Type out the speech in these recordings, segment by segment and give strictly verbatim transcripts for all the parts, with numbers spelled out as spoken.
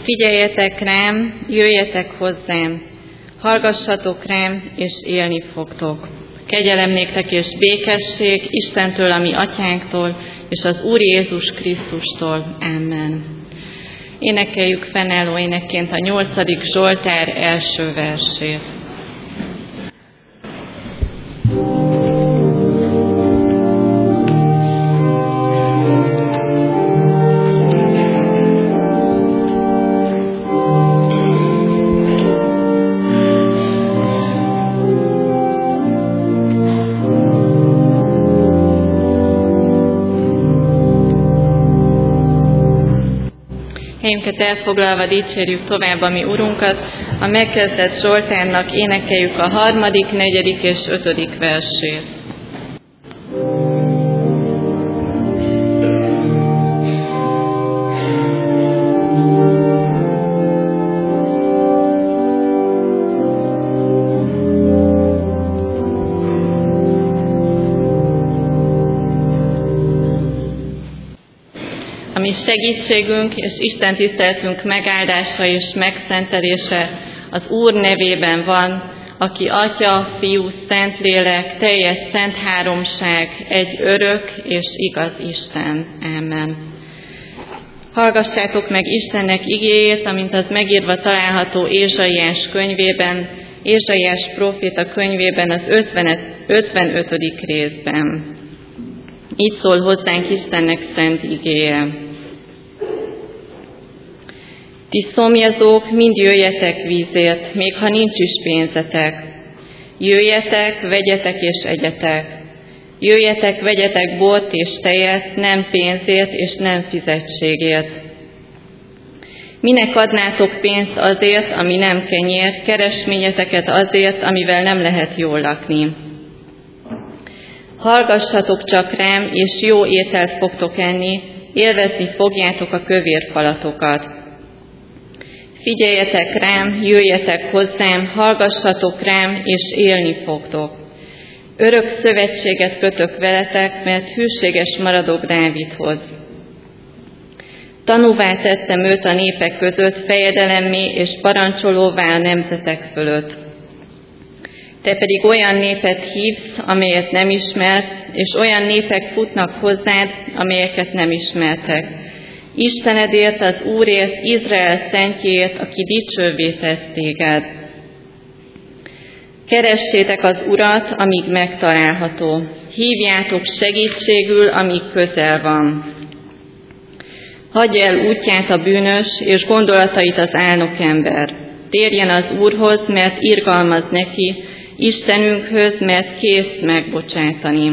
Figyeljetek rám, jöjjetek hozzám, hallgassatok rám, és élni fogtok. Kegyelem néktek és békesség Istentől, a mi atyánktól, és az Úr Jézus Krisztustól. Amen. Énekeljük fennálló énekként a nyolcadik Zsoltár első versét. Helyünket elfoglalva dicsérjük tovább a mi Urunkat, a megkezdett Zsoltárnak énekeljük a harmadik, negyedik és ötödik versét. A mi segítségünk és Isten tiszteletünk megáldása és megszentelése az Úr nevében van, aki Atya, Fiú, Szentlélek, teljes szent háromság, egy örök és igaz Isten. Amen. Hallgassátok meg Istennek igéjét, amint az megírva található Ézsaiás könyvében, Ézsaiás próféta könyvében az ötvenötödik részben. Így szól hozzánk Istennek szent igéje. Ti szomjazók, mind jöjjetek vízért, még ha nincs is pénzetek. Jöjjetek, vegyetek és egyetek. Jöjjetek, vegyetek bort és tejet, nem pénzért és nem fizetségért. Minek adnátok pénzt azért, ami nem kenyér, keresményeteket azért, amivel nem lehet jól lakni. Hallgassatok csak rám, és jó ételt fogtok enni, élvezni fogjátok a kövér falatokat. Figyeljetek rám, jöjjetek hozzám, hallgassatok rám, és élni fogtok. Örök szövetséget kötök veletek, mert hűséges maradok Dávidhoz. Tanúvá tettem őt a népek között, fejedelemmé és parancsolóvá a nemzetek fölött. Te pedig olyan népet hívsz, amelyet nem ismersz, és olyan népek futnak hozzád, amelyeket nem ismertek. Istenedért, az Úrért, Izrael szentjéért, aki dicsővé tesz téged. Keressétek az Urat, amíg megtalálható. Hívjátok segítségül, amíg közel van. Hagyj el útját a bűnös, és gondolatait az álnokember. Térjen az Úrhoz, mert irgalmaz neki, Istenünkhöz, mert kész megbocsátani.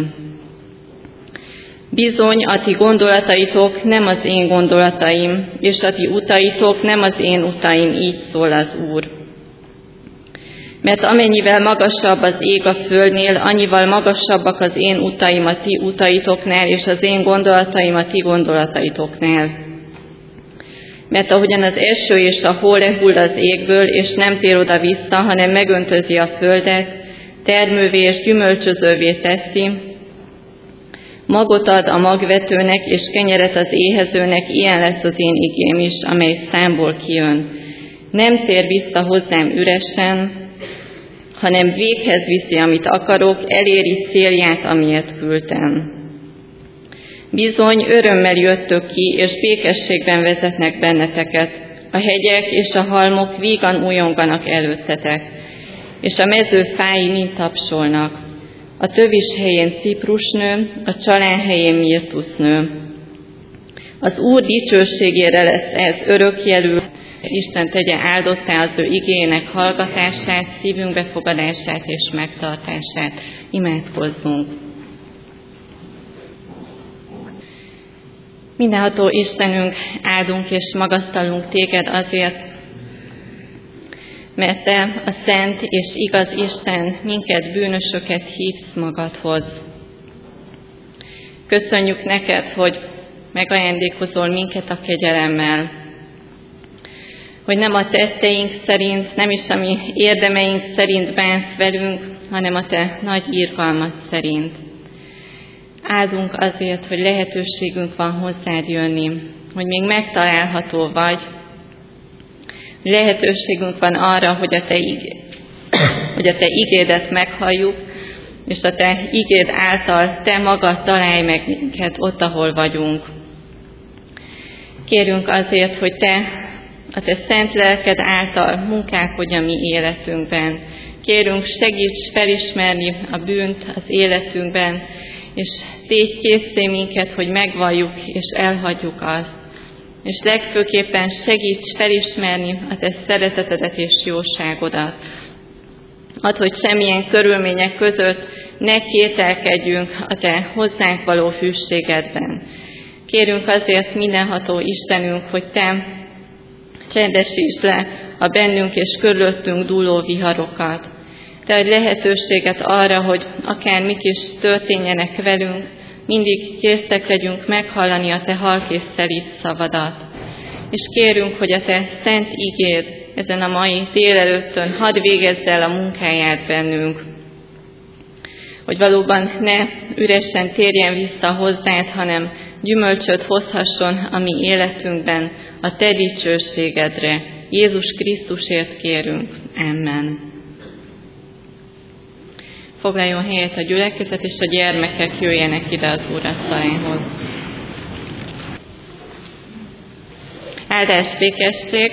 Bizony, a ti gondolataitok nem az én gondolataim, és a ti utaitok nem az én utaim, így szól az Úr. Mert amennyivel magasabb az ég a földnél, annyival magasabbak az én utaim a ti utaitoknál, és az én gondolataim a ti gondolataitoknál. Mert ahogyan az eső és a hó lehull az égből, és nem tér oda vissza, hanem megöntözi a földet, termővé és gyümölcsözővé teszi, magot ad a magvetőnek, és kenyeret az éhezőnek, ilyen lesz az én igém is, amely számból kijön. Nem tér vissza hozzám üresen, hanem véghez viszi, amit akarok, eléri célját, amiért küldtem. Bizony, örömmel jöttök ki, és békességben vezetnek benneteket. A hegyek és a halmok vígan újonganak előttetek, és a mező fái mind tapsolnak. A tövis helyén ciprusnő, a csalán helyén mirtusznő. Az Úr dicsőségére lesz ez örökjelű. Isten tegye áldottá az ő igének hallgatását, szívünk befogadását és megtartását. Imádkozzunk! Mindenható Istenünk, áldunk és magasztalunk téged azért, mert te, a szent és igaz Isten, minket bűnösöket hívsz magadhoz. Köszönjük neked, hogy megajándékozol minket a kegyelemmel, hogy nem a tetteink szerint, nem is a mi érdemeink szerint bánsz velünk, hanem a te nagy irgalmad szerint. Áldunk azért, hogy lehetőségünk van hozzád jönni, hogy még megtalálható vagy, Lehetőségünk van arra, hogy a Te, igé... hogy a Te igédet meghalljuk, és a Te igéd által Te magad találj meg minket ott, ahol vagyunk. Kérünk azért, hogy Te a Te szent lelked által munkálkodj a mi életünkben. Kérünk, segíts felismerni a bűnt az életünkben, és tégy készé minket, hogy megvalljuk és elhagyjuk azt. És legfőképpen segíts felismerni a Te szeretetedet és jóságodat. Add, hogy semmilyen körülmények között ne kételkedjünk a Te hozzánk való hűségedben. Kérünk azért, mindenható Istenünk, hogy Te csendesítsd le a bennünk és körülöttünk dúló viharokat. Te adj lehetőséget arra, hogy akár mik is történjenek velünk, mindig készek legyünk meghallani a Te halk és szelíd szavadat. És kérünk, hogy a Te szent igéd ezen a mai délelőttön hadd végezd el a munkáját bennünk. Hogy valóban ne üresen térjen vissza hozzád, hanem gyümölcsöt hozhasson a mi életünkben a Te dicsőségedre. Jézus Krisztusért kérünk. Amen. Foglaljon helyet a gyülekezet, és a gyermekek jöjjenek ide az úrasztalához. Áldás, békesség!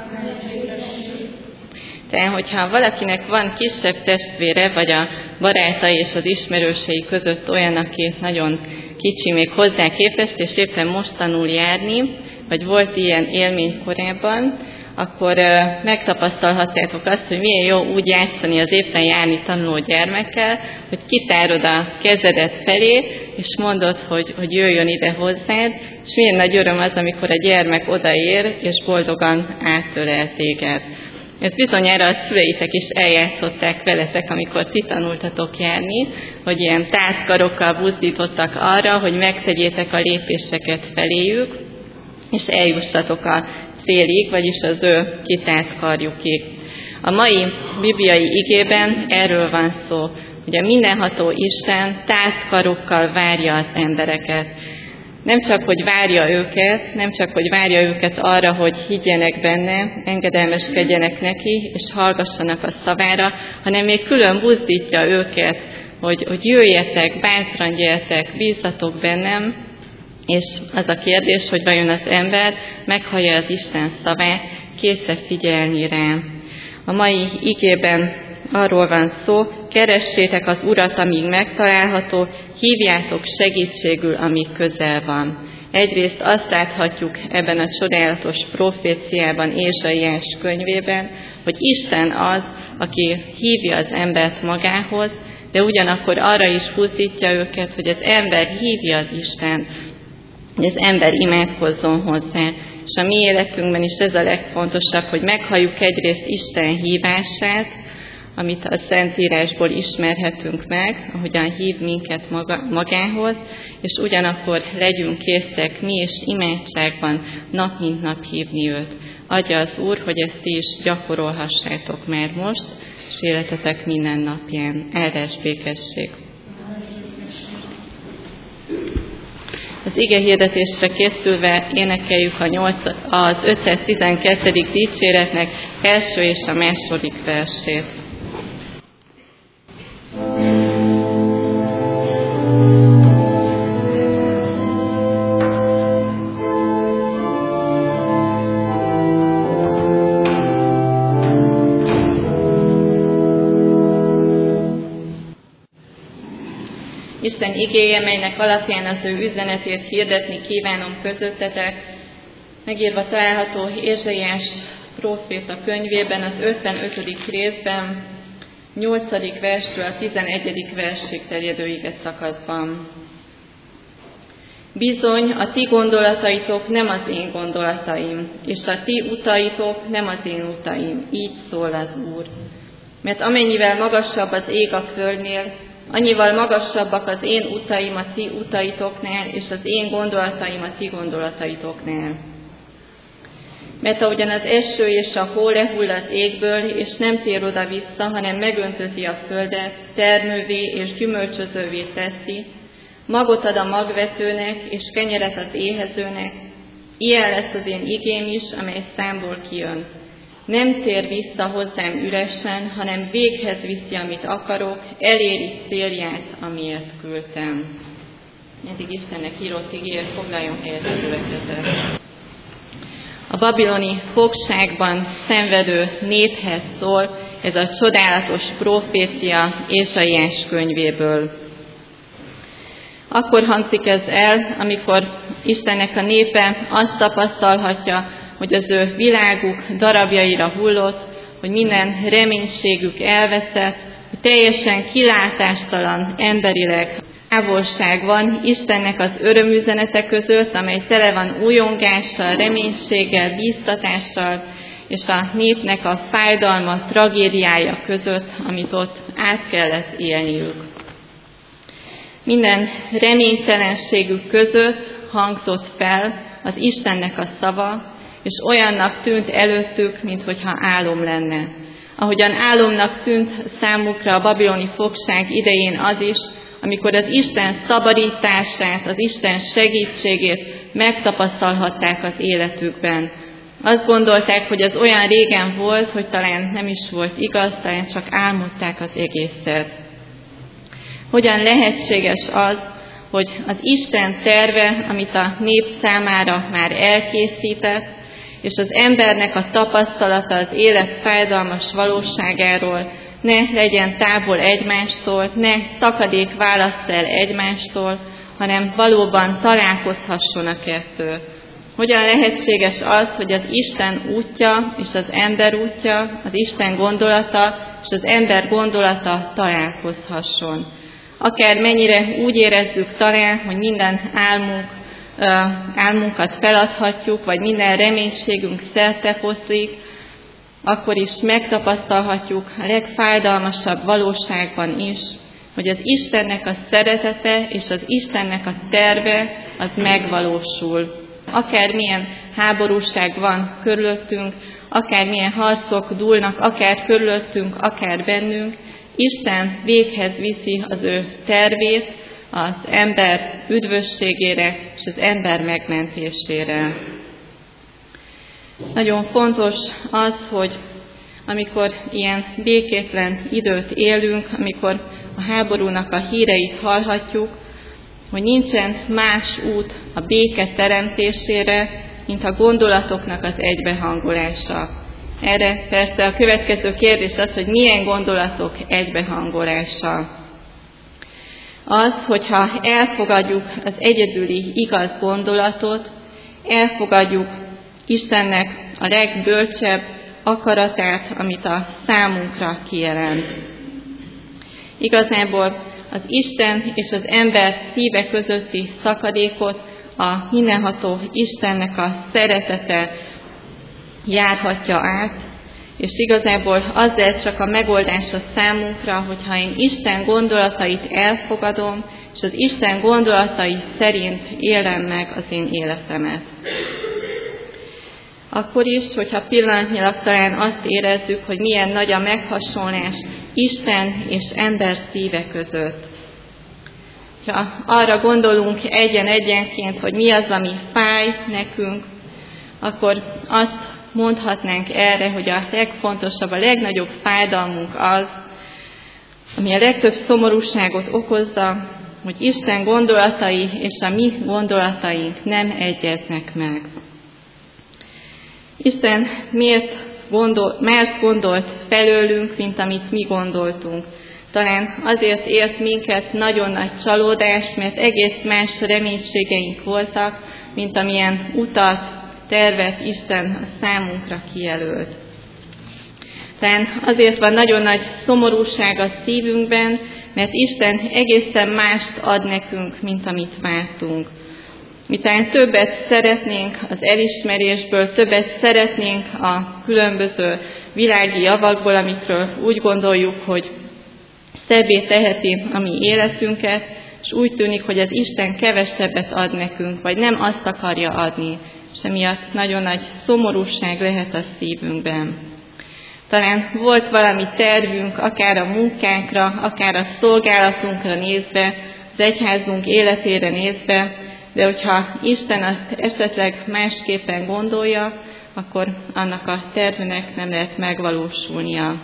Tehát, hogyha valakinek van kisebb testvére, vagy a barátai és az ismerősei között olyan, aki nagyon kicsi még hozzá képest, és éppen most tanul járni, vagy volt ilyen élmény korábban, akkor uh, megtapasztalhatjátok azt, hogy milyen jó úgy játszani az éppen járni tanuló gyermekkel, hogy kitárod a kezedet felé, és mondod, hogy, hogy jöjjön ide hozzád, és milyen nagy öröm az, amikor a gyermek odaér, és boldogan áttölel téged. Ezt bizonyára a szüleitek is eljátszották veletek, amikor ti tanultatok járni, hogy ilyen távkarokkal buzdítottak arra, hogy megtegyétek a lépéseket feléjük, és eljussatok a célig, vagyis az ő kitárt karjukig. A mai bibliai igében erről van szó, hogy a mindenható Isten távkarokkal várja az embereket. Nem csak, hogy várja őket, nem csak, hogy várja őket arra, hogy higgyenek benne, engedelmeskedjenek neki, és hallgassanak a szavára, hanem még külön buzdítja őket, hogy, hogy jöjjetek, bátran gyertek, bízzatok bennem, és az a kérdés, hogy vajon az ember meghallja az Isten szavát, kész figyelni rá. A mai igében arról van szó, keressétek az Urat, amíg megtalálható, hívjátok segítségül, amíg közel van. Egyrészt azt láthatjuk ebben a csodálatos proféciában, Ézsaiás könyvében, hogy Isten az, aki hívja az embert magához, de ugyanakkor arra is buzdítja őket, hogy az ember hívja az Istent, hogy az ember imádkozzon hozzá. És a mi életünkben is ez a legfontosabb, hogy meghalljuk egyrészt Isten hívását, amit a Szentírásból ismerhetünk meg, ahogyan hív minket maga, magához, és ugyanakkor legyünk készek mi is imádságban nap mint nap hívni őt. Adja az Úr, hogy ezt ti is gyakorolhassátok már most, és életetek minden napján. Áldás, békesség! Az ige hirdetésre készülve énekeljük a nyolc, az ötszáztizenkettedik dicséretnek első és a második versét. Isten igéje, melynek alapján az ő üzenetét hirdetni kívánom közöttetek, megírva található Ézsaiás próféta könyvében, az ötvenötödik részben, nyolcadik versről a tizenegyedik versig terjedő ige szakaszban. Bizony, a ti gondolataitok nem az én gondolataim, és a ti utaitok nem az én utaim, így szól az Úr. Mert amennyivel magasabb az ég a földnél, annyival magasabbak az én utaim a ti utaitoknál, és az én gondolataim a ti gondolataitoknál. Mert ahogyan az eső és a hó lehull az égből, és nem tér oda-vissza, hanem megöntözi a földet, termővé és gyümölcsözővé teszi, magot ad a magvetőnek, és kenyeret az éhezőnek, ilyen lesz az én igém is, amely számból kijön. nem tér vissza hozzám üresen, hanem véghez viszi, amit akarok, eléri célját, amiért küldtem. Eddig Istennek írott igéért foglaljon helyet a következet. A babiloni fogságban szenvedő néphez szól ez a csodálatos profécia Ézsaiás könyvéből. Akkor hangzik ez el, amikor Istennek a népe azt tapasztalhatja, hogy az ő világuk darabjaira hullott, hogy minden reménységük elveszett, hogy teljesen kilátástalan emberileg távolság van Istennek az örömüzenete között, amely tele van újongással, reménységgel, bíztatással, és a népnek a fájdalma, tragédiája között, amit ott át kellett élniük. Minden reménytelenségük között hangzott fel az Istennek a szava, és olyannak tűnt előttük, minthogyha álom lenne. Ahogyan álomnak tűnt számukra a babiloni fogság idején az is, amikor az Isten szabadítását, az Isten segítségét megtapasztalhatták az életükben. Azt gondolták, hogy az olyan régen volt, hogy talán nem is volt igaz, talán csak álmodták az egészet. Hogyan lehetséges az, hogy az Isten terve, amit a nép számára már elkészített, és az embernek a tapasztalata az élet fájdalmas valóságáról ne legyen távol egymástól, ne szakadék választ el egymástól, hanem valóban találkozhasson a kettő. Hogyan lehetséges az, hogy az Isten útja és az ember útja, az Isten gondolata és az ember gondolata találkozhasson. Akár mennyire úgy érezzük talán, hogy minden álmunk, álmunkat feladhatjuk, vagy minden reménységünk szertefoszlik, akkor is megtapasztalhatjuk a legfájdalmasabb valóságban is, hogy az Istennek a szeretete és az Istennek a terve az megvalósul. Akármilyen háborúság van körülöttünk, akármilyen harcok dúlnak, akár körülöttünk, akár bennünk, Isten véghez viszi az ő tervét az ember üdvösségére és az ember megmentésére. Nagyon fontos az, hogy amikor ilyen békétlen időt élünk, amikor a háborúnak a híreit hallhatjuk, hogy nincsen más út a béke teremtésére, mint a gondolatoknak az egybehangolása. Erre persze a következő kérdés az, hogy milyen gondolatok egybehangolása. Az, hogyha elfogadjuk az egyedüli igaz gondolatot, elfogadjuk Istennek a legbölcsebb akaratát, amit a számunkra kijelent. Igazából az Isten és az ember szíve közötti szakadékot a mindenható Istennek a szeretete járhatja át, és igazából az lesz csak a megoldás a számunkra, hogyha én Isten gondolatait elfogadom, és az Isten gondolatai szerint élem meg az én életemet. Akkor is, hogyha pillanatnyilag talán azt érezzük, hogy milyen nagy a meghasonlás Isten és ember szíve között. Ha arra gondolunk egyen-egyenként, hogy mi az, ami fáj nekünk, akkor azt mondhatnánk erre, hogy a legfontosabb, a legnagyobb fájdalmunk az, ami a legtöbb szomorúságot okozza, hogy Isten gondolatai és a mi gondolataink nem egyeznek meg. Isten miért gondol, mást gondolt felőlünk, mint amit mi gondoltunk? Talán azért ért minket nagyon nagy csalódás, mert egész más reménységeink voltak, mint amilyen utat, tervet Isten a számunkra kijelölt. Talán azért van nagyon nagy szomorúság a szívünkben, mert Isten egészen mást ad nekünk, mint amit vártunk. Mi talán többet szeretnénk az elismerésből, többet szeretnénk a különböző világi javakból, amikről úgy gondoljuk, hogy szebbé teheti a mi életünket, és úgy tűnik, hogy az Isten kevesebbet ad nekünk, vagy nem azt akarja adni, és emiatt nagyon nagy szomorúság lehet a szívünkben. Talán volt valami tervünk, akár a munkánkra, akár a szolgálatunkra nézve, az egyházunk életére nézve, de hogyha Isten azt esetleg másképpen gondolja, akkor annak a tervnek nem lehet megvalósulnia.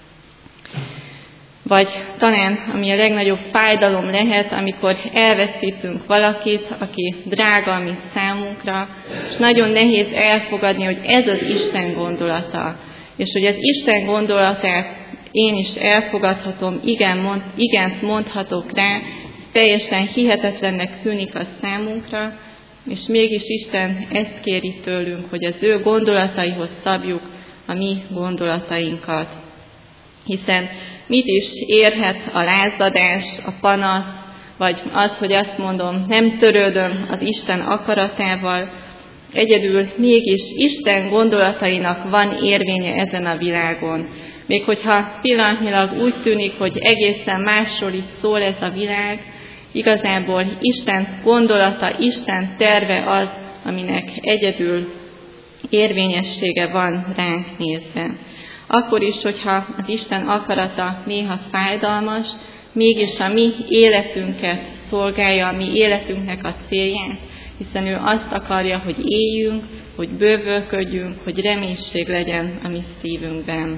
Vagy talán, ami a legnagyobb fájdalom lehet, amikor elveszítünk valakit, aki drága a mi számunkra, és nagyon nehéz elfogadni, hogy ez az Isten gondolata. És hogy az Isten gondolatát én is elfogadhatom, igen, mond, igent mondhatok rá, teljesen hihetetlennek tűnik a számunkra, és mégis Isten ezt kéri tőlünk, hogy az ő gondolataihoz szabjuk a mi gondolatainkat. Hiszen mit is érhet a lázadás, a panasz, vagy az, hogy azt mondom, nem törődöm az Isten akaratával, egyedül mégis Isten gondolatainak van érvénye ezen a világon. Még hogyha pillanatnyilag úgy tűnik, hogy egészen másról is szól ez a világ, igazából Isten gondolata, Isten terve az, aminek egyedül érvényessége van ránk nézve. Akkor is, hogyha az Isten akarata néha fájdalmas, mégis a mi életünket szolgálja, a mi életünknek a célját, hiszen ő azt akarja, hogy éljünk, hogy bővölködjünk, hogy reménység legyen a mi szívünkben.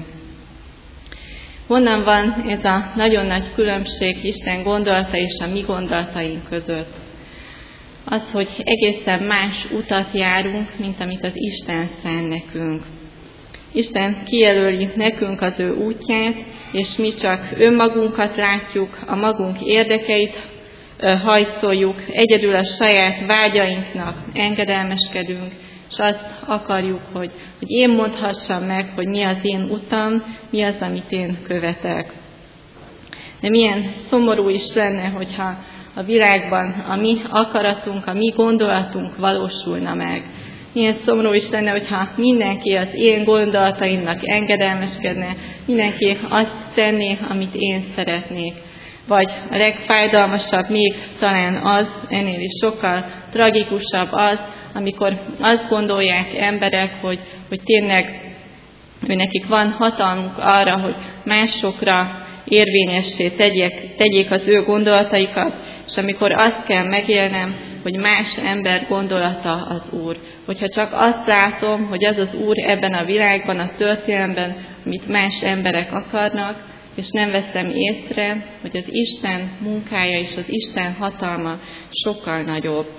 Honnan van ez a nagyon nagy különbség Isten gondolata és a mi gondolataink között? Az, hogy egészen más utat járunk, mint amit az Isten szán nekünk. Isten kijelöli nekünk az ő útját, és mi csak önmagunkat látjuk, a magunk érdekeit hajszoljuk, egyedül a saját vágyainknak engedelmeskedünk, és azt akarjuk, hogy, hogy én mondhassam meg, hogy mi az én utam, mi az, amit én követek. De milyen szomorú is lenne, hogyha a világban a mi akaratunk, a mi gondolatunk valósulna meg. Milyen szomorú is lenne, hogyha mindenki az én gondolataimnak engedelmeskedne, mindenki azt tenné, amit én szeretnék. Vagy a legfájdalmasabb még talán az, ennél is sokkal tragikusabb az, amikor azt gondolják emberek, hogy, hogy tényleg ő nekik van hatalmuk arra, hogy másokra érvényessé tegyék, tegyék az ő gondolataikat, és amikor azt kell megélnem, hogy más ember gondolata az Úr. Hogyha csak azt látom, hogy az az Úr ebben a világban, a történelemben, amit más emberek akarnak, és nem veszem észre, hogy az Isten munkája és az Isten hatalma sokkal nagyobb.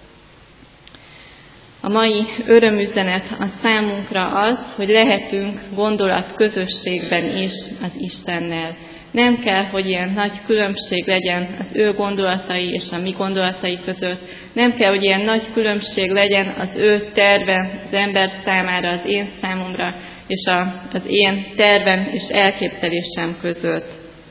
A mai örömüzenet a számunkra az, hogy lehetünk gondolatközösségben is az Istennel. Nem kell, hogy ilyen nagy különbség legyen az ő gondolatai és a mi gondolatai között. Nem kell, hogy ilyen nagy különbség legyen az ő terve az ember számára, az én számomra, és a, az én tervem és elképzelésem között.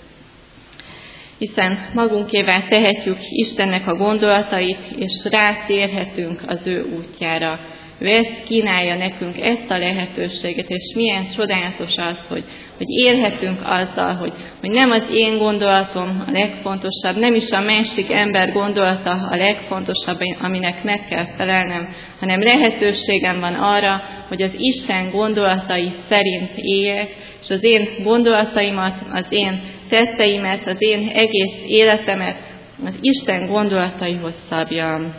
Hiszen magunkévá tehetjük Istennek a gondolatait, és rátérhetünk az ő útjára. Ő ezt kínálja nekünk, ezt a lehetőséget, és milyen csodálatos az, hogy, hogy élhetünk azzal, hogy, hogy nem az én gondolatom a legfontosabb, nem is a másik ember gondolata a legfontosabb, aminek meg kell felelnem, hanem lehetőségem van arra, hogy az Isten gondolatai szerint éljek, és az én gondolataimat, az én tetteimet, az én egész életemet az Isten gondolataihoz szabjam.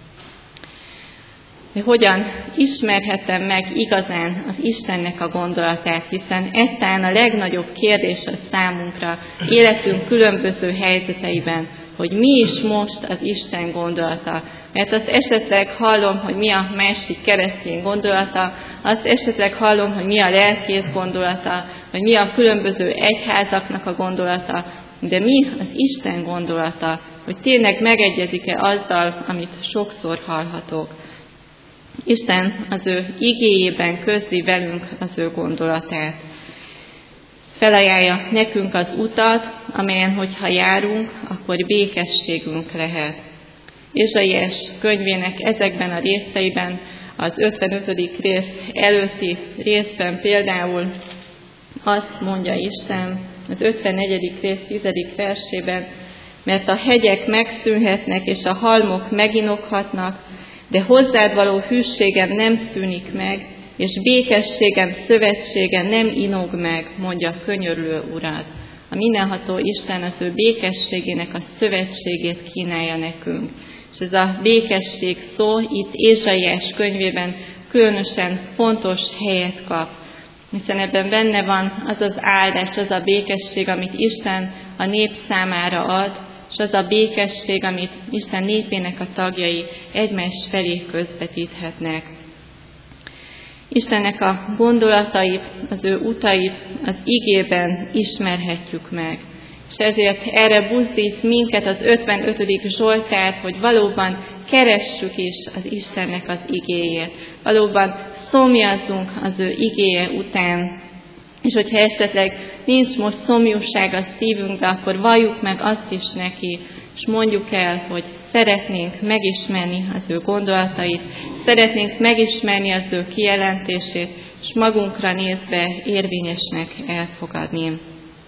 De hogyan ismerhetem meg igazán az Istennek a gondolatát, hiszen ez talán a legnagyobb kérdés a számunkra életünk különböző helyzeteiben, hogy mi is most az Isten gondolata. Mert azt esetleg hallom, hogy mi a másik keresztény gondolata, azt esetleg hallom, hogy mi a lelkész gondolata, vagy mi a különböző egyházaknak a gondolata, de mi az Isten gondolata, hogy tényleg megegyezik-e azzal, amit sokszor hallhatok. Isten az ő igéjében közli velünk az ő gondolatát. Felajánlja nekünk az utat, amelyen, hogyha járunk, akkor békességünk lehet. Ézsaiás könyvének ezekben a részeiben, az ötvenötödik rész előtti részben például azt mondja Isten, az ötvennegyedik rész tizedik versében, mert a hegyek megszűnhetnek, és a halmok meginokhatnak, de hozzád való hűségem nem szűnik meg, és békességem, szövetségem nem inog meg, mondja könyörülő Urad. A mindenható Isten az ő békességének a szövetségét kínálja nekünk. És ez a békesség szó itt Ézsaiás könyvében különösen fontos helyet kap, hiszen ebben benne van az az áldás, az a békesség, amit Isten a nép számára ad, és az a békesség, amit Isten népének a tagjai egymás felé közvetíthetnek. Istennek a gondolatait, az ő utait az igében ismerhetjük meg. És ezért erre buzdít minket az ötvenötödik Zsoltár, hogy valóban keressük is az Istennek az igéjét. Valóban szomjazzunk az ő igéje után. És hogyha esetleg nincs most szomjúság a szívünkben, akkor valljuk meg azt is neki, és mondjuk el, hogy szeretnénk megismerni az ő gondolatait, szeretnénk megismerni az ő kijelentését, és magunkra nézve érvényesnek elfogadni.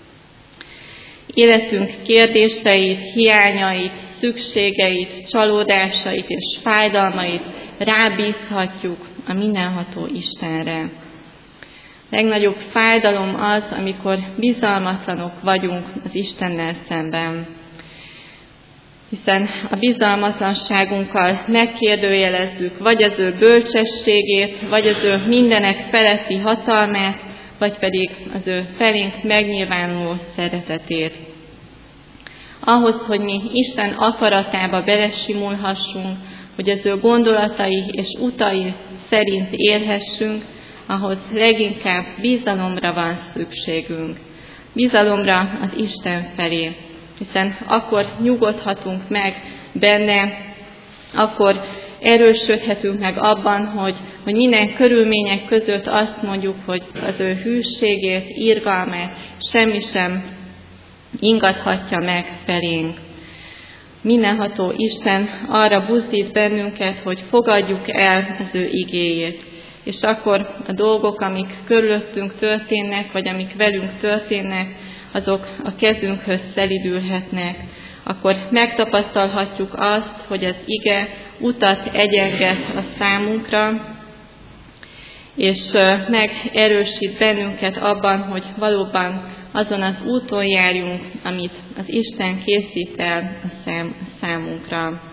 Életünk kérdéseit, hiányait, szükségeit, csalódásait és fájdalmait rábízhatjuk a mindenható Istenre. A legnagyobb fájdalom az, amikor bizalmatlanok vagyunk az Istennel szemben. Hiszen a bizalmatlanságunkkal megkérdőjelezzük vagy az ő bölcsességét, vagy az ő mindenek feletti hatalmát, vagy pedig az ő felénk megnyilvánuló szeretetét. Ahhoz, hogy mi Isten akaratába belesimulhassunk, hogy az ő gondolatai és utai szerint élhessünk, ahhoz leginkább bizalomra van szükségünk. Bizalomra az Isten felé, hiszen akkor nyugodhatunk meg benne, akkor erősödhetünk meg abban, hogy, hogy minden körülmények között azt mondjuk, hogy az ő hűségét, irgalmát semmi sem ingathatja meg felénk. Mindenható Isten arra buzdít bennünket, hogy fogadjuk el az ő igéjét, és akkor a dolgok, amik körülöttünk történnek, vagy amik velünk történnek, azok a kezünkhöz szelidülhetnek. Akkor megtapasztalhatjuk azt, hogy az ige utat egyenget a számunkra, és megerősít bennünket abban, hogy valóban azon az úton járjunk, amit az Isten készít el a számunkra.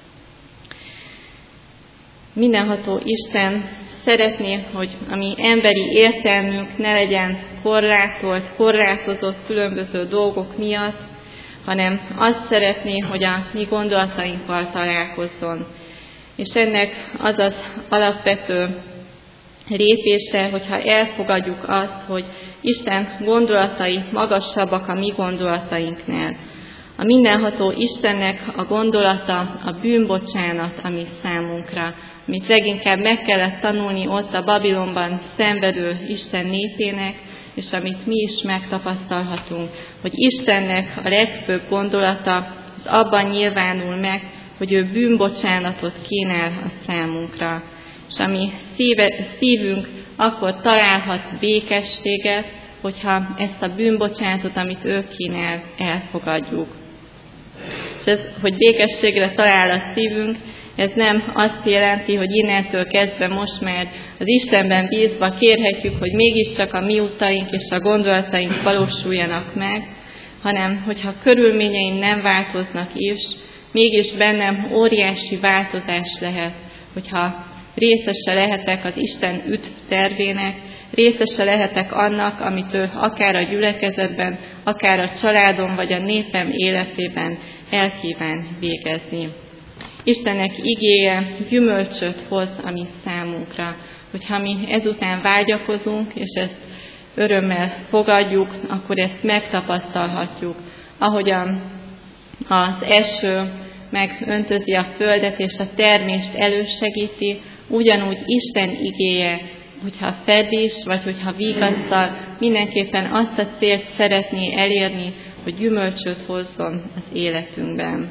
Mindenható Isten szeretné, hogy a mi emberi értelmünk ne legyen korlátolt, korlátozott különböző dolgok miatt, hanem azt szeretné, hogy a mi gondolatainkkal találkozzon. És ennek az az alapvető lépése, hogyha elfogadjuk azt, hogy Isten gondolatai magasabbak a mi gondolatainknál. A mindenható Istennek a gondolata a bűnbocsánat a mi számunkra, amit leginkább meg kellett tanulni ott a Babilonban szenvedő Isten népének, és amit mi is megtapasztalhatunk, hogy Istennek a legfőbb gondolata az abban nyilvánul meg, hogy ő bűnbocsánatot kínál a számunkra. És a mi szíve, szívünk akkor találhat békességet, hogyha ezt a bűnbocsánatot, amit ő kínál, elfogadjuk. És ez, hogy békességre talál a szívünk, ez nem azt jelenti, hogy innentől kezdve most már az Istenben bízva kérhetjük, hogy mégiscsak a mi utaink és a gondolataink valósuljanak meg, hanem hogyha körülményeim nem változnak is, mégis bennem óriási változás lehet, hogyha részese lehetek az Isten üdv tervének, részese lehetek annak, amit ő akár a gyülekezetben, akár a családom vagy a népem életében elkíván végezni. Istennek igéje gyümölcsöt hoz a mi számunkra, hogyha mi ezután vágyakozunk, és ezt örömmel fogadjuk, akkor ezt megtapasztalhatjuk, ahogyan az eső megöntözi a földet, és a termést elősegíti, ugyanúgy Isten igéje, hogyha fedés, vagy hogyha vigasztal, mindenképpen azt a célt szeretné elérni, hogy gyümölcsöt hozzon az életünkben.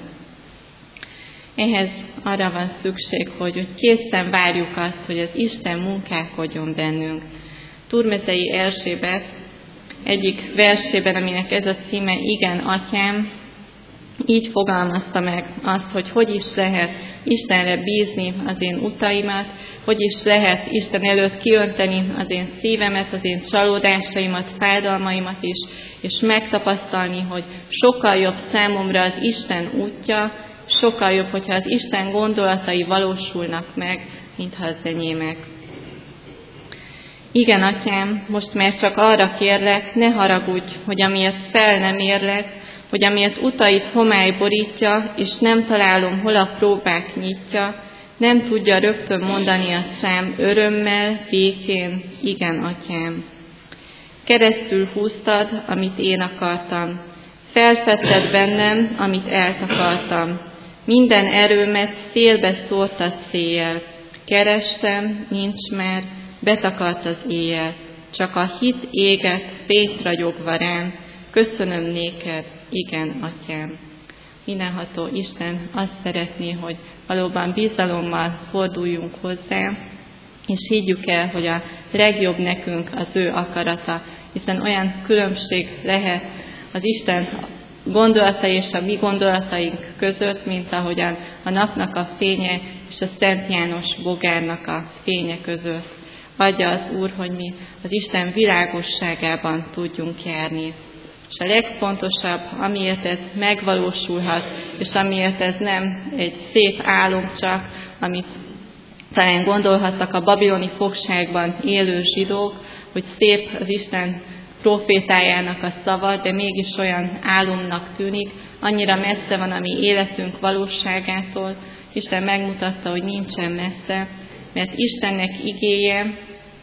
Ehhez arra van szükség, hogy, hogy készen várjuk azt, hogy az Isten munkálkodjon bennünk. Turmezei Erzsébet egyik versében, aminek ez a címe Igen, Atyám, így fogalmazta meg azt, hogy hogy is lehet Istenre bízni az én utaimat, hogy is lehet Isten előtt kiönteni az én szívemet, az én csalódásaimat, fájdalmaimat is, és megtapasztalni, hogy sokkal jobb számomra az Isten útja, sokkal jobb, hogyha az Isten gondolatai valósulnak meg, mintha az enyémek. Igen, Atyám, most már csak arra kérlek, ne haragudj, hogy amiért fel nem érlek, hogy amiért utait homály borítja, és nem találom, hol a próbák nyitja, nem tudja rögtön mondani a szám örömmel, békén, igen, Atyám. Keresztül húztad, amit én akartam, felfedted bennem, amit eltakartam. Minden erőmet szélbe szórtad széjjel, kerestem, nincs már, betakart az éjjel, csak a hit éget, fényt ragyogva rám, köszönöm néked, igen, Atyám. Mindenható Isten azt szeretné, hogy valóban bizalommal forduljunk hozzá, és higgyük el, hogy a legjobb nekünk az ő akarata, hiszen olyan különbség lehet az Isten gondolata és a mi gondolataink között, mint ahogyan a napnak a fénye és a Szent János bogárnak a fénye között. Adja az Úr, hogy mi az Isten világosságában tudjunk járni. És a legfontosabb, amiért ez megvalósulhat, és amiért ez nem egy szép álom csak, amit talán gondolhattak a babiloni fogságban élő zsidók, hogy szép az Isten profétájának a szava, de mégis olyan álomnak tűnik, annyira messze van a mi életünk valóságától. Isten megmutatta, hogy nincsen messze, mert Istennek igéje,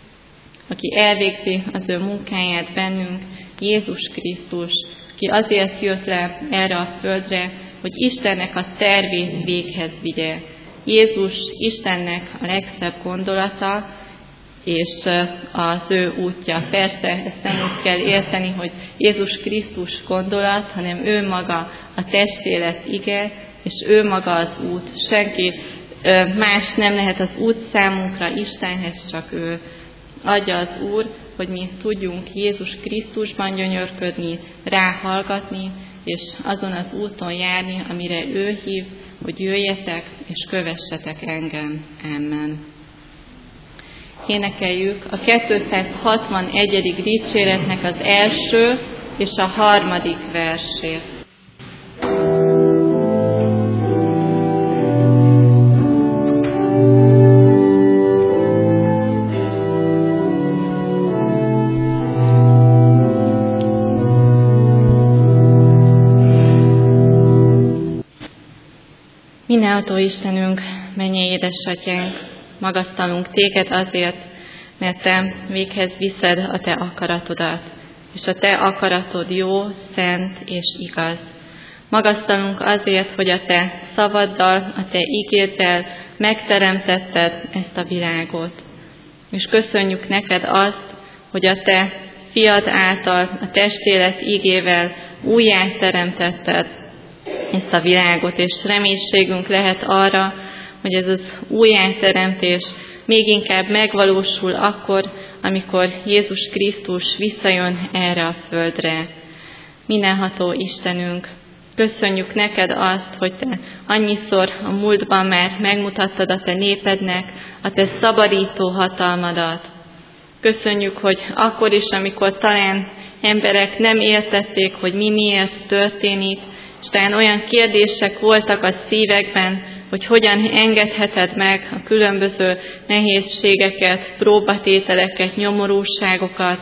aki elvégzi az ő munkáját bennünk, Jézus Krisztus, ki azért jött le erre a földre, hogy Istennek a tervét véghez vigye. Jézus Istennek a legszebb gondolata, és az ő útja. Persze, ezt nem úgy kell érteni, hogy Jézus Krisztus gondolat, hanem ő maga a testélet ige, és ő maga az út. Senki más nem lehet az út számunkra Istenhez, csak ő. Adja az Úr, hogy mi tudjunk Jézus Krisztusban gyönyörködni, ráhallgatni, és azon az úton járni, amire ő hív, hogy jöjjetek és kövessetek engem. Amen. Énekeljük a kétszázhatvanegyedik dicséretnek az első és a harmadik versét. Mindenható Istenünk, mennyei édesatyánk, magasztalunk téged azért, mert te véghez viszed a te akaratodat, és a te akaratod jó, szent és igaz. Magasztalunk azért, hogy a te szavaddal, a te ígéddel megteremtetted ezt a világot. És köszönjük neked azt, hogy a te fiad által, a testélet ígével újjá teremtetted ezt a világot, és reménységünk lehet arra, hogy ez az újjáteremtés még inkább megvalósul akkor, amikor Jézus Krisztus visszajön erre a földre. Mindenható Istenünk, köszönjük neked azt, hogy te annyiszor a múltban már megmutattad a te népednek a te szabadító hatalmadat. Köszönjük, hogy akkor is, amikor talán emberek nem értették, hogy mi miért történik, és talán olyan kérdések voltak a szívekben, hogy hogyan engedheted meg a különböző nehézségeket, próbatételeket, nyomorúságokat.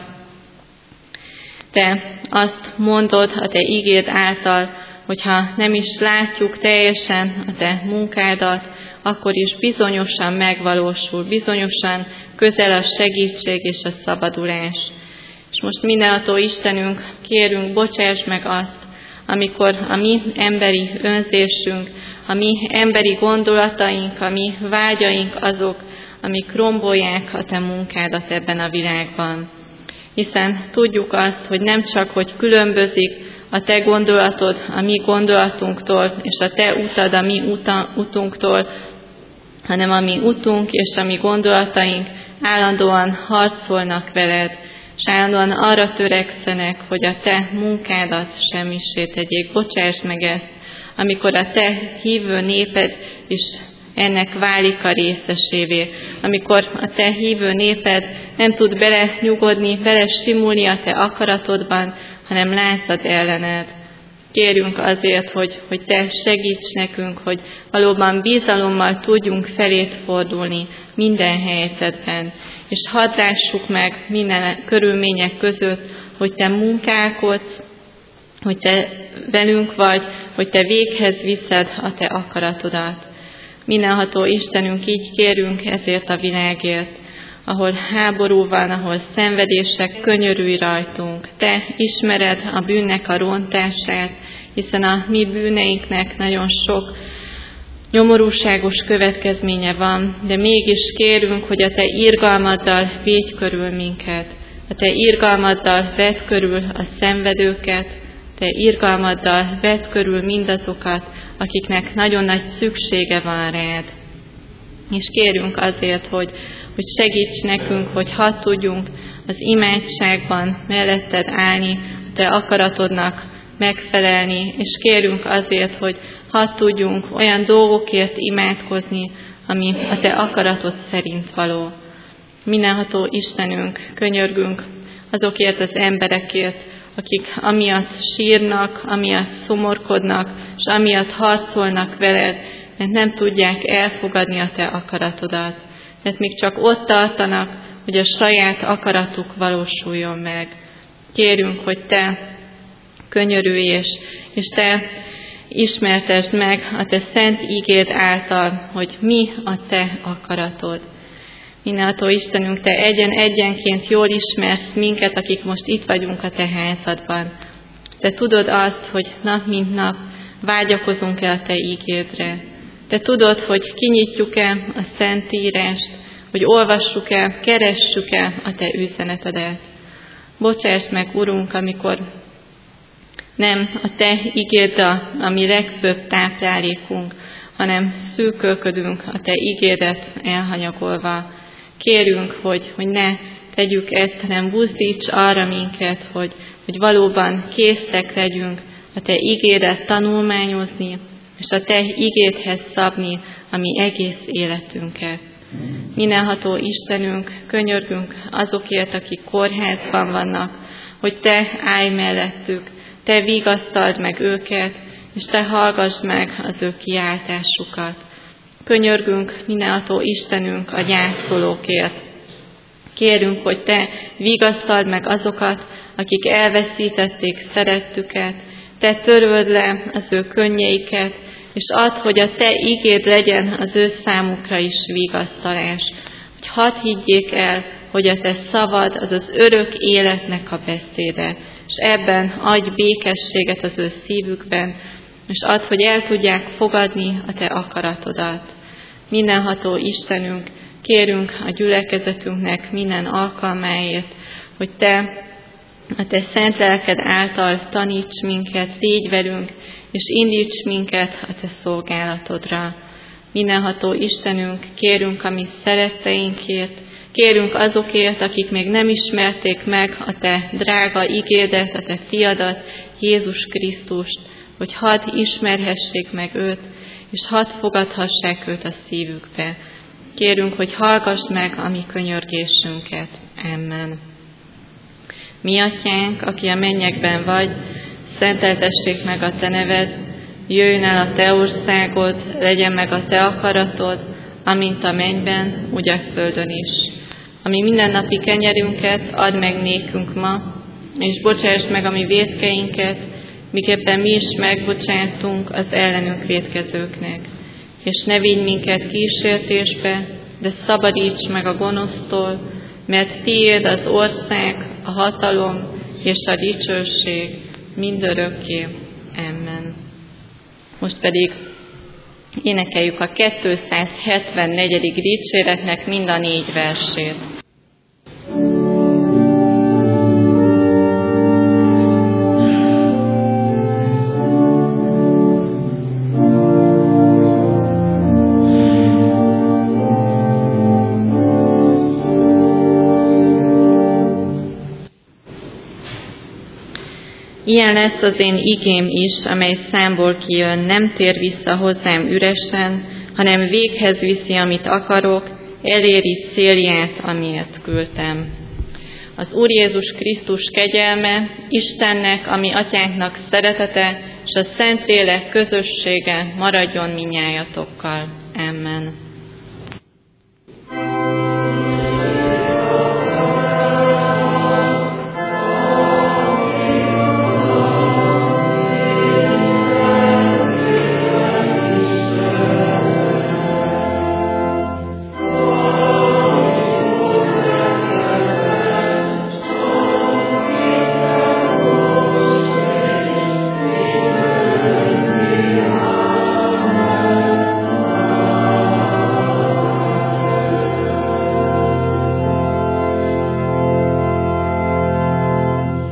Te azt mondod a te ígéd által, hogyha nem is látjuk teljesen a te munkádat, akkor is bizonyosan megvalósul, bizonyosan közel a segítség és a szabadulás. És most mindenható Istenünk, kérünk, bocsáss meg azt, amikor a mi emberi önzésünk, a mi emberi gondolataink, a mi vágyaink azok, amik rombolják a te munkádat ebben a világban. Hiszen tudjuk azt, hogy nem csak, hogy különbözik a te gondolatod a mi gondolatunktól, és a te utad a mi uta, utunktól, hanem a mi utunk és a mi gondolataink állandóan harcolnak veled, és állandóan arra törekszenek, hogy a te munkádat semmissé tegyék. Bocsáss meg ezt, amikor a te hívő néped is ennek válik a részesévé. Amikor a te hívő néped nem tud bele nyugodni, bele simulni a te akaratodban, hanem lázad ellened. Kérünk azért, hogy, hogy Te segíts nekünk, hogy valóban bizalommal tudjunk felét fordulni minden helyzetben, és hadd lássuk meg minden körülmények között, hogy Te munkálkodsz, hogy Te velünk vagy, hogy Te véghez viszed a Te akaratodat. Mindenható Istenünk, így kérünk ezért a világért, ahol háború van, ahol szenvedések, könyörülj rajtunk. Te ismered a bűnnek a rontását, hiszen a mi bűneinknek nagyon sok nyomorúságos következménye van, de mégis kérünk, hogy a Te irgalmaddal védj körül minket, a Te irgalmaddal vedd körül a szenvedőket, Te irgalmaddal vedd körül mindazokat, akiknek nagyon nagy szüksége van rád. És kérünk azért, hogy, hogy segíts nekünk, hogy hadd tudjunk az imádságban melletted állni, a Te akaratodnak megfelelni, és kérünk azért, hogy hadd tudjunk olyan dolgokért imádkozni, ami a Te akaratod szerint való. Mindenható Istenünk, könyörgünk azokért az emberekért, akik amiatt sírnak, amiatt szomorkodnak, és amiatt harcolnak veled, mert nem tudják elfogadni a Te akaratodat. Mert még csak ott tartanak, hogy a saját akaratuk valósuljon meg. Kérünk, hogy Te könyörülj, és, és Te ismertesd meg a Te szent ígéd által, hogy mi a Te akaratod. Mindenható Istenünk, Te egyen-egyenként jól ismersz minket, akik most itt vagyunk a Te házadban. Te tudod azt, hogy nap mint nap vágyakozunk-e a Te ígédre. Te tudod, hogy kinyitjuk-e a Szentírást, hogy olvassuk-e, keressük-e a Te üzenetedet. Bocsáss meg, Urunk, amikor nem a Te ígéd a, a mi legfőbb táplálékunk, hanem szűkölködünk a Te ígédet elhanyagolva. Kérünk, hogy, hogy ne tegyük ezt, hanem buzdíts arra minket, hogy, hogy valóban készek legyünk a Te ígédet tanulmányozni, és a Te ígédhez szabni a mi egész életünket. Mindenható Istenünk, könyörgünk azokért, akik kórházban vannak, hogy Te állj mellettük, Te vigasztald meg őket, és Te hallgass meg az ő kiáltásukat. Könyörgünk, mindenható Istenünk, a gyászolókért. Kérünk, hogy Te vigasztald meg azokat, akik elveszítették szerettüket, Te töröld le az ő könnyeiket, és add, hogy a Te igéd legyen az ő számukra is vigasztalás. Hogy hadd higgyék el, hogy a Te szavad az az örök életnek a beszéde, és ebben adj békességet az ő szívükben, és add, hogy el tudják fogadni a Te akaratodat. Mindenható Istenünk, kérünk a gyülekezetünknek minden alkalmáért, hogy Te a Te szent lelked által taníts minket, légy velünk, és indíts minket a Te szolgálatodra. Mindenható Istenünk, kérünk a mi szeretteinkért, kérünk azokért, akik még nem ismerték meg a Te drága igédet, a Te fiadat, Jézus Krisztust, hogy hadd ismerhessék meg őt, és hadd fogadhassák őt a szívükbe. Kérünk, hogy hallgass meg a mi könyörgésünket. Amen. Mi Atyánk, aki a mennyekben vagy, szenteltessék meg a Te neved, jöjjön el a Te országod, legyen meg a Te akaratod, amint a mennyben, úgy a földön is. Ami mindennapi kenyerünket add meg nékünk ma, és bocsásd meg a mi vétkeinket, miképpen mi is megbocsátunk az ellenünk vétkezőknek. És ne vigy minket kísértésbe, de szabadíts meg a gonosztól, mert Tiéd az ország, a hatalom és a dicsőség mindörökké. Amen. Most pedig énekeljük a kétszázhetvennegyedik dicséretnek mind a négy versét. Ilyen lesz az én igém is, amely számból kijön, nem tér vissza hozzám üresen, hanem véghez viszi, amit akarok, eléri célját, amiért küldtem. Az Úr Jézus Krisztus kegyelme, Istennek, ami Atyánknak szeretete, és a Szentlélek közössége maradjon minnyájatokkal.